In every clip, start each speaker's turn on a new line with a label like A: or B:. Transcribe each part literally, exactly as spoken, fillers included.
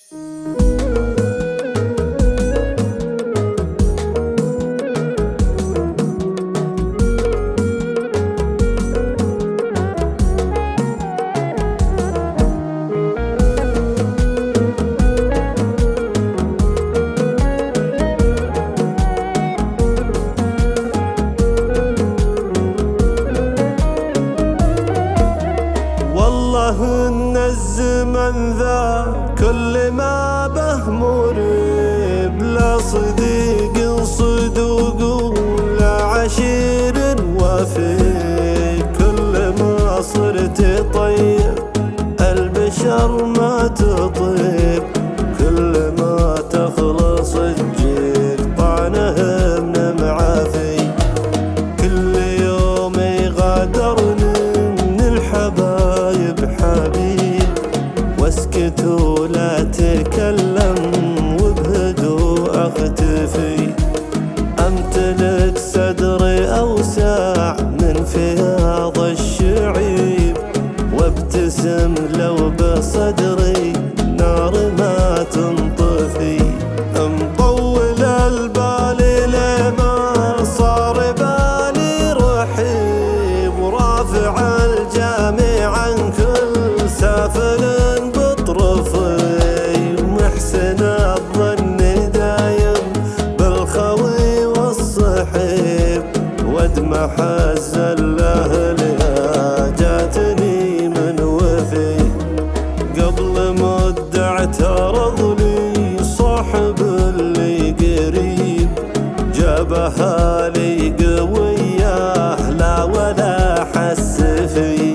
A: إن الزمن ذا كل ما به مريب، لا صديق صدوق ولا عشير وفي. كل ما صرت طيب البشر ما تطيب، كل ما تخلص تجيك طعنه من معافي. كل يوم يغادرني من الحبايب حبيب، واسكت ولا تكلم وبهدوء اختفي. امتلك صدري اوسع من فياض الشعيب، وابتسم لو بصدري نار ما تنطفي. مطول البال لما صار بالي رحيب، ورافع الجامع عن كل سافل بطرفي. محسن الظن دايم بالخوي والصحيب، وادمح الزله لها جاتني من وفي. قبل مدة اعترض لي صاحب اللي قريب، جابها لي قوية لا ولا حس في.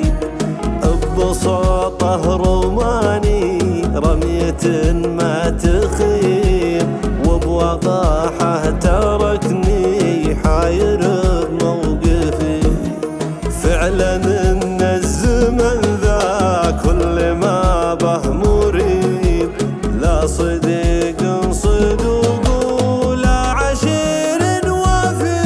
A: ببساطة روماني رمية ما تخيب، وبوقاحة تركني حاير بموقفي. فعلا ان الزمن ذا كل ما به مريب، لا صديق صدوق ولا عشير وفي.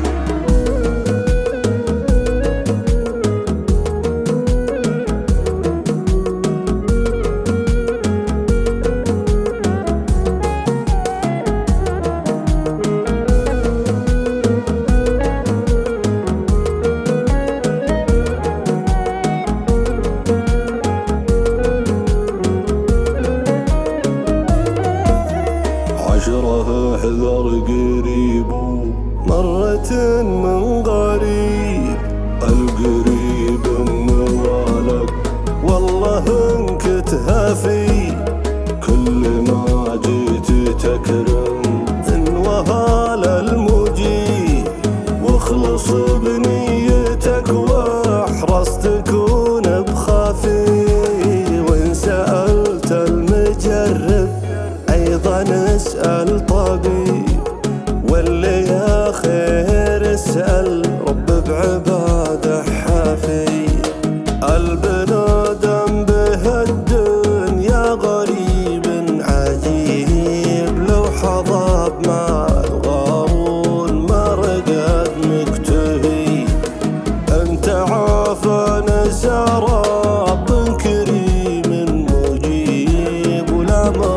A: عشرة احذر قريب مرة من غريب، القريب النوالك والله انكتها في. كل ما جيت تكرم انوهال المجيب، واخلص بنيتك واحرص تكون بخافي. وان سألت المجرب أيضا اسأل طبيب، واللي يا خير اسأل رب بعباده حافي. البنادم به الدنيا غريب عجيب، لو حظى بمال غارون ما رقد مكتفي. انت عافانا يا رب كريم مجيب، ولا ما